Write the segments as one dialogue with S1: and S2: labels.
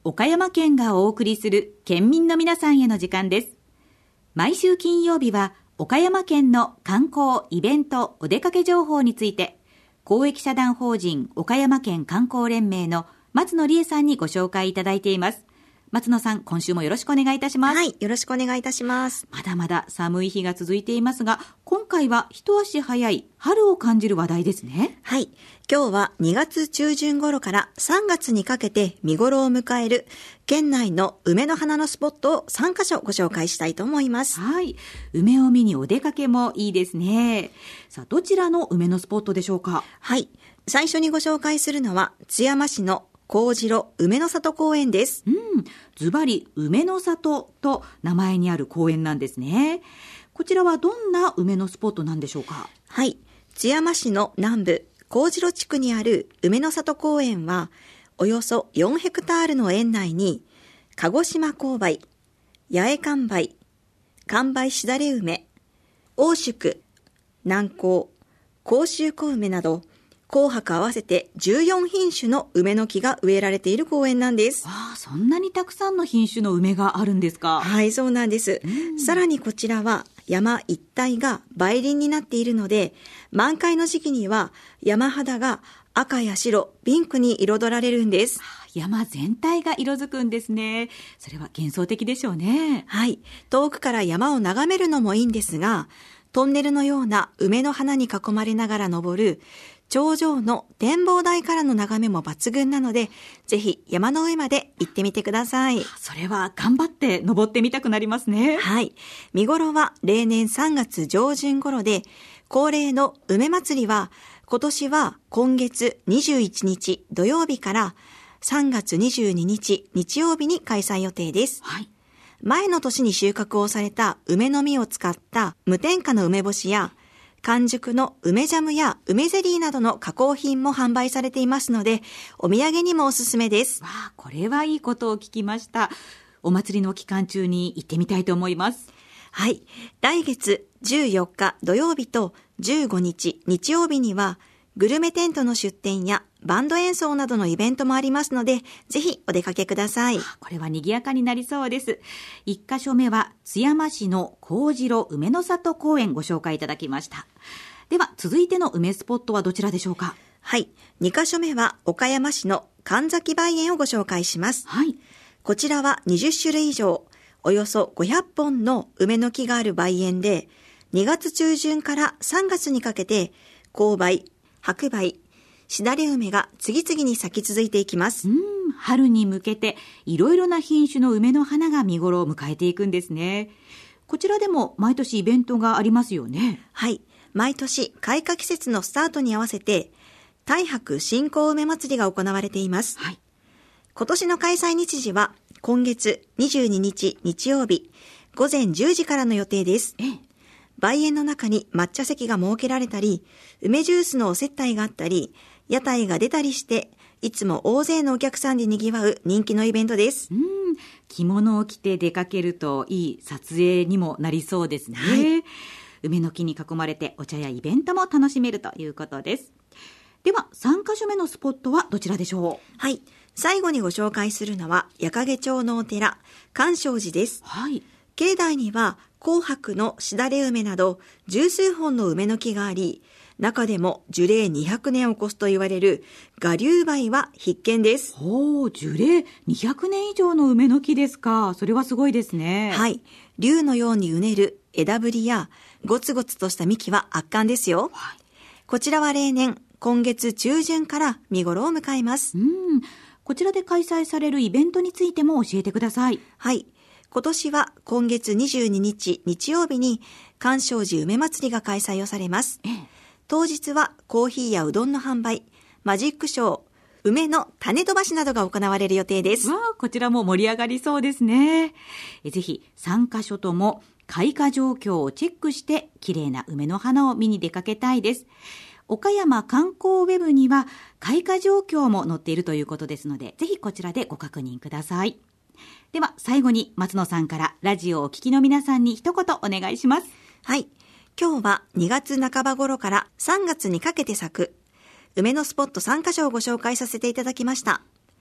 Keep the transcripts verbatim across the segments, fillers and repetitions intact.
S1: 岡山県がお送りする県民の皆さんへの時間です。毎週金曜日は岡山県の観光、イベント、お出かけ情報について公益社団法人岡山県観光連盟の松野理恵さんにご紹介いただいています。松野さん、今週もよろしくお願いいたします。
S2: はい、よろしくお願いいたします。
S1: まだまだ寒い日が続いていますが、今回は一足早い春を感じる話題ですね。
S2: はい、今日はにがつ中旬頃からさんがつにかけて見頃を迎える県内の梅の花のスポットをさんかしょご紹介したいと思います。
S1: はい、梅を見にお出かけもいいですね。さあ、どちらの梅のスポットでしょうか？
S2: はい、最初にご紹介するのは津山市の幸次郎梅の里公園です。
S1: うん、ズバリ梅の里と名前にある公園なんですね。こちらはどんな梅のスポットなんでしょうか？
S2: はい、津山市の南部幸次郎地区にある梅の里公園はおよそよんヘクタールの園内に鹿児島紅梅、八重寒梅、寒梅しだれ梅、大宿、南高、甲州小梅など紅白合わせてじゅうよんひんしゅの梅の木が植えられている公園なんです。
S1: ああ、そんなにたくさんの品種の梅があるんですか？
S2: はい、そうなんです。さらにこちらは山一帯が梅林になっているので、満開の時期には山肌が赤や白、ピンクに彩られるんです。
S1: 山全体が色づくんですね。それは幻想的でしょうね。
S2: はい、遠くから山を眺めるのもいいんですが、トンネルのような梅の花に囲まれながら登る頂上の展望台からの眺めも抜群なので、ぜひ山の上まで行ってみてください。
S1: それは頑張って登ってみたくなりますね。
S2: はい、見頃は例年さんがつじょうじゅん頃で、恒例の梅祭りは今年は今月にじゅういちにち土曜日からさんがつにじゅうににち日曜日に開催予定です。
S1: はい、
S2: 前の年に収穫をされた梅の実を使った無添加の梅干しや完熟の梅ジャムや梅ゼリーなどの加工品も販売されていますので、お土産にもおすすめです。
S1: わあ、これはいいことを聞きました。お祭りの期間中に行ってみたいと思います。
S2: はい、来月じゅうよっか土曜日とじゅうごにち日曜日にはグルメテントの出店やバンド演奏などのイベントもありますので、ぜひお出かけください。
S1: これは賑やかになりそうです。一箇所目は津山市の幸次郎梅の里公園ご紹介いただきました。では続いての梅スポットはどちらでしょうか？
S2: はい、にかしょめは岡山市の神崎梅園をご紹介します。
S1: はい、
S2: こちらはにじゅっしゅるい以上、およそごひゃっぽんの梅の木がある梅園で、にがつちゅうじゅんからさんがつにかけて紅梅、白梅、しだれ梅が次々に咲き続いていきます。
S1: うん、春に向けていろいろな品種の梅の花が見頃を迎えていくんですね。こちらでも毎年イベントがありますよね。
S2: はい、毎年開花季節のスタートに合わせて太白新香梅祭りが行われています。
S1: はい、
S2: 今年の開催日時は今月にじゅうににち日曜日ごぜんじゅうじからの予定です。
S1: ええ、
S2: 梅園の中に抹茶席が設けられたり、梅ジュースのお接待があったり、屋台が出たりして、いつも大勢のお客さんで賑わう人気のイベントです。
S1: うん、着物を着て出かけるといい撮影にもなりそうですね。
S2: はい、
S1: 梅の木に囲まれてお茶やイベントも楽しめるということです。ではさんかしょめのスポットはどちらでしょう？
S2: はい、最後にご紹介するのは矢掛町のお寺寛昌寺です。
S1: はい、
S2: 境内には紅白のしだれ梅など十数本の梅の木があり、中でも樹齢にひゃくねんを超すと言われる臥龍梅は必見です。
S1: ほう、樹齢にひゃくねん以上の梅の木ですか。それはすごいですね。
S2: はい、龍のようにうねる枝ぶりやゴツゴツとした幹は圧巻ですよ。
S1: はい、
S2: こちらは例年今月中旬から見頃を迎えます。
S1: うん、こちらで開催されるイベントについても教えてください。
S2: はい、今年は今月にじゅうににち日曜日に寛昌寺梅祭りが開催をされます。
S1: ええ、
S2: 当日はコーヒーやうどんの販売、マジックショー、梅の種飛ばしなどが行われる予定です。
S1: わあ、こちらも盛り上がりそうですね。えぜひさんかしょとも開花状況をチェックして綺麗な梅の花を見に出かけたいです。岡山観光ウェブには開花状況も載っているということですので、ぜひこちらでご確認ください。では最後に松野さんからラジオをお聞きの皆さんに一言お願いします。
S2: はい、今日はにがつなかば頃からさんがつにかけて咲く梅のスポットさんかしょをご紹介させていただきました。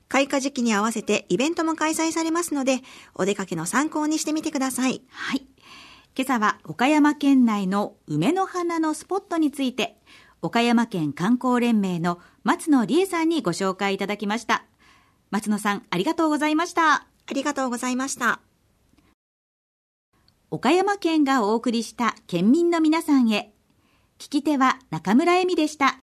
S2: 開花時期に合わせてイベントも開催されますので、お出かけの参考にしてみてください。
S1: はい。今朝は岡山県内の梅の花のスポットについて、岡山県観光連盟の松野理恵さんにご紹介いただきました。松野さん、ありがとうございました。
S2: ありがとうございました。
S1: 岡山県がお送りした県民の皆さんへ。聞き手は中村恵美でした。